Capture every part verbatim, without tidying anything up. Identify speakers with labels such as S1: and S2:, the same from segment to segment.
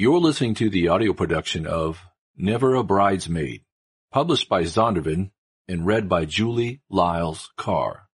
S1: You're listening to the audio production of Never a Bridesmaid, published by Zondervan and read by Julie Lyles Carr.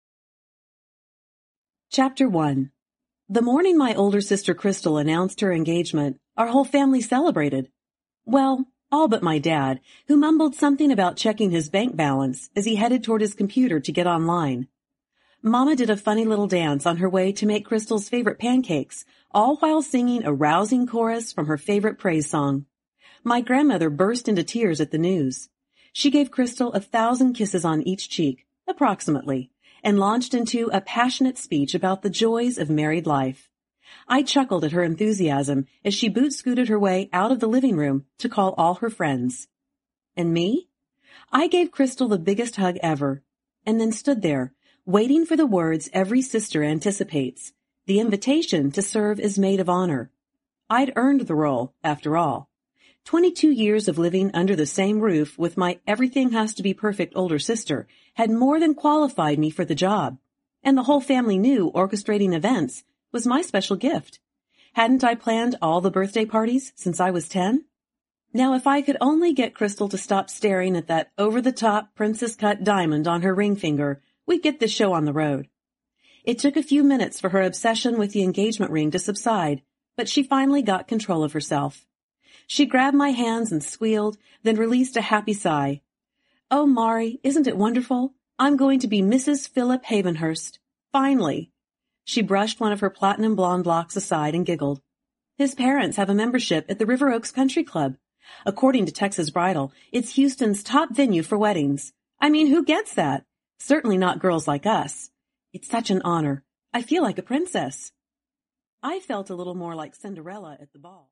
S2: Chapter one. The morning my older sister Crystal announced her engagement, our whole family celebrated. Well, all but my dad, who mumbled something about checking his bank balance as he headed toward his computer to get online. Mama did a funny little dance on her way to make Crystal's favorite pancakes, all while singing a rousing chorus from her favorite praise song. My grandmother burst into tears at the news. She gave Crystal a thousand kisses on each cheek, approximately, and launched into a passionate speech about the joys of married life. I chuckled at her enthusiasm as she boot-scooted her way out of the living room to call all her friends. And me? I gave Crystal the biggest hug ever, and then stood there, waiting for the words every sister anticipates, the invitation to serve as maid of honor. I'd earned the role, after all. Twenty-two years of living under the same roof with my everything-has-to-be-perfect older sister had more than qualified me for the job, and the whole family knew orchestrating events was my special gift. Hadn't I planned all the birthday parties since I was ten? Now, if I could only get Crystal to stop staring at that over-the-top princess-cut diamond on her ring finger, we'd get this show on the road. It took a few minutes for her obsession with the engagement ring to subside, but she finally got control of herself. She grabbed my hands and squealed, then released a happy sigh. "Oh, Mari, isn't it wonderful? I'm going to be Missus Philip Havenhurst. Finally." She brushed one of her platinum blonde locks aside and giggled. "His parents have a membership at the River Oaks Country Club. According to Texas Bridal, it's Houston's top venue for weddings. I mean, who gets that? Certainly not girls like us. It's such an honor. I feel like a princess." I felt a little more like Cinderella at the ball.